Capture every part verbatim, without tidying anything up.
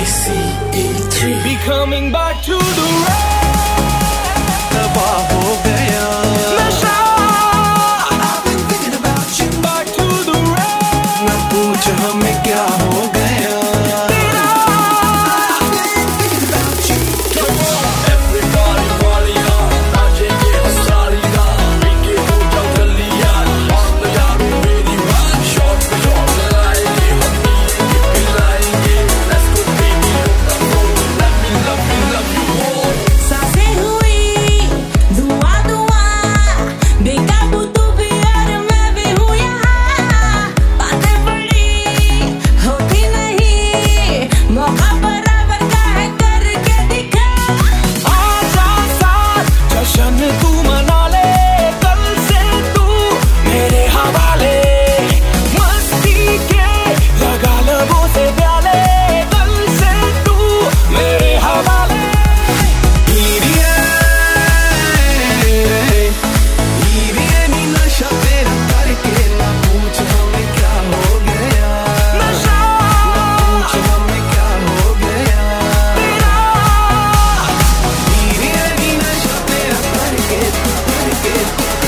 Be coming back to the rain. तबाह हो गया नशा I've been thinking about you. Back to the rain. न पूछ हमें क्या हो गया तेरा I've been thinking about you. Come on everybody Walia नाचेंगे हसारिया पीके हो जाओ जल्दी यार मान यार मेरी बात शॉट पे शॉट लगाएंगे हम पिएंगे पिलाएंगे Let's go baby let me love you love you more सांसें हुई धुआं धुआं बेकाबू तू भी और मैं भी हूँ यहाँ बातें बड़ी होती नहीं मौका बराबर का है करके दिखा आजा साथ जश्न तू मना ले कल से तू मेरे हवाले मस्ती के लगा लबों से प्याले कल से तू मेरे हवाले हीरिए हीरिए नी नशा तेरा करके ना पूछ हमें क्या हो गया नशा ना पूछ हमें क्या हो गया तेरा हीरिए नी नशा तेरा करके करके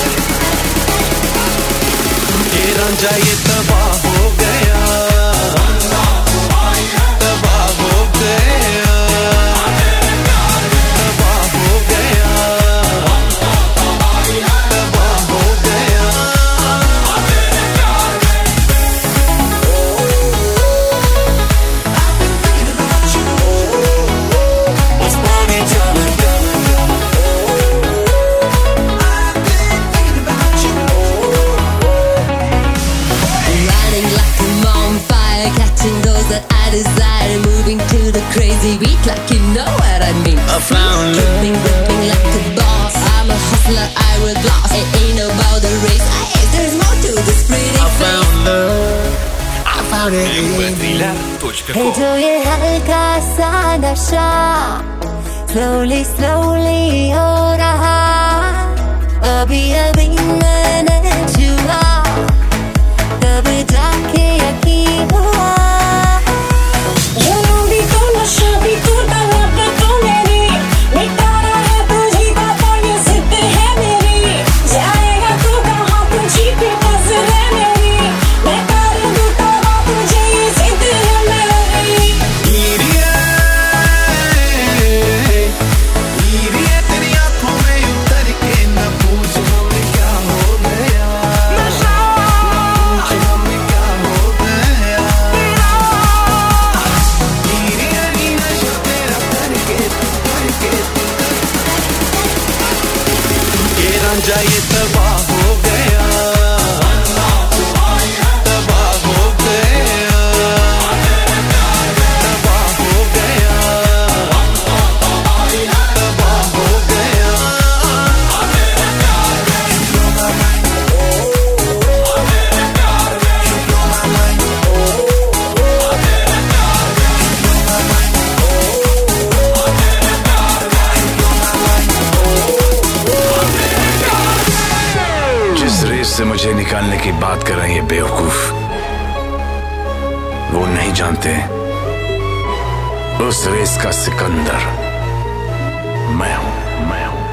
ये रांझा ये तबाह हो गया तबाह हो गया तबाह हो गया तबाह हो गया It's party time I've been thinking about you Riding like I'm on fire catching those that I desire moving to the crazy beat like you know what I mean I found love Tripping, whipping like a boss I'm a hustler, I will gloss It ain't about the race I, there's more to this pretty I face found love I found it Hey, do you हल्का सा नशा Slowly, slowly हो रहा अभी अभी मैंने छुआ तब जाके यकीन हुआ जुनून भी तो नशा भी तो तलब तो मेरी निकारा है तुझी बातों ये जिद है मेरी जाएगा तू कहाँ तुझी पे नजर है मेरी मैं कर दूँ तवा तुझे ये जिद है मेरी हीरिए हीरिए तेरी आँखों में उतर के न पूछ हमें क्या हो गया नशा न पूछ हमें क्या हो गया तेरा हीरिए नी नशा तेरा करके करके ये रांझा ये तबाह हो गया तबाह हो गया तबाह हो गया तबाह हो गया जिस रेस से मुझे निकालने की बात कर रहे हैं ये बेवकूफ वो नहीं जानते उस रेस का सिकंदर मैं हूं मैं हूं